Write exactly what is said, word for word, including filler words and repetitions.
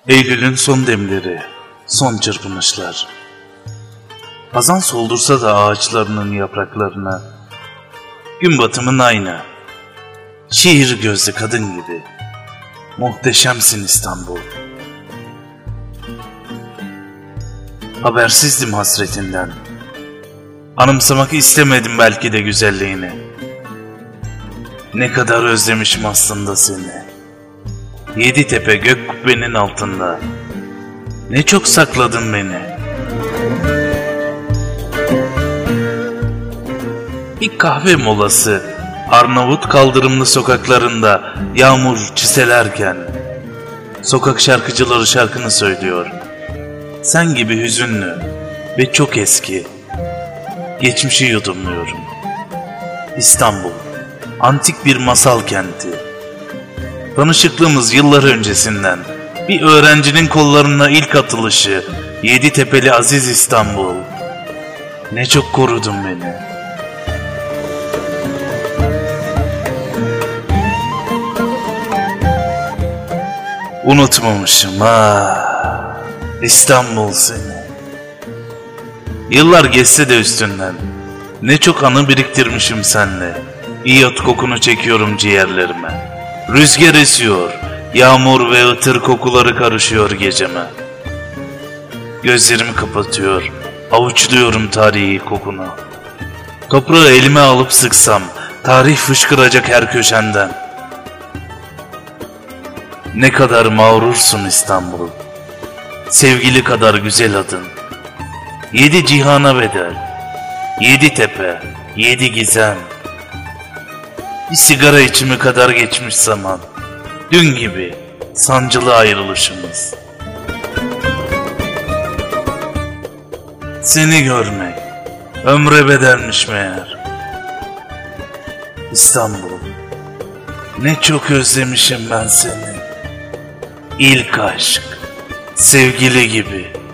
Eylül'ün son demleri, son çırpınışlar. Hazan soldursa da ağaçlarının yapraklarına, gün batımın aynı, şiir gözlü kadın gibi. Muhteşemsin İstanbul. Habersizdim hasretinden, anımsamak istemedim belki de güzelliğini. Ne kadar özlemişim aslında seni. Yedi tepe gök kubbenin altında, ne çok sakladın beni. Bir kahve molası, Arnavut kaldırımlı sokaklarında yağmur çiselerken, sokak şarkıcıları şarkını söylüyor. Sen gibi hüzünlü ve çok eski, geçmişi yudumluyorum. İstanbul, antik bir masal kenti. Tanışıklığımız yıllar öncesinden, bir öğrencinin kollarına ilk atılışı, yedi tepeli aziz İstanbul. Ne çok korudun beni. Unutmamışım ah, İstanbul seni. Yıllar geçse de üstünden, ne çok anı biriktirmişim senle. İyot kokunu çekiyorum ciğerlerime. Rüzgar esiyor, yağmur ve ıtır kokuları karışıyor geceme. Gözlerimi kapatıyor, avuçluyorum tarihi kokunu. Toprağı elime alıp sıksam, tarih fışkıracak her köşenden. Ne kadar mağrursun İstanbul, sevgili kadar güzel adın. Yedi cihana bedel, yedi tepe, yedi gizem. Bir sigara içimi kadar geçmiş zaman, dün gibi sancılı ayrılışımız. Seni görmek ömre bedelmiş meğer. İstanbul, ne çok özlemişim ben seni. İlk aşk, sevgili gibi.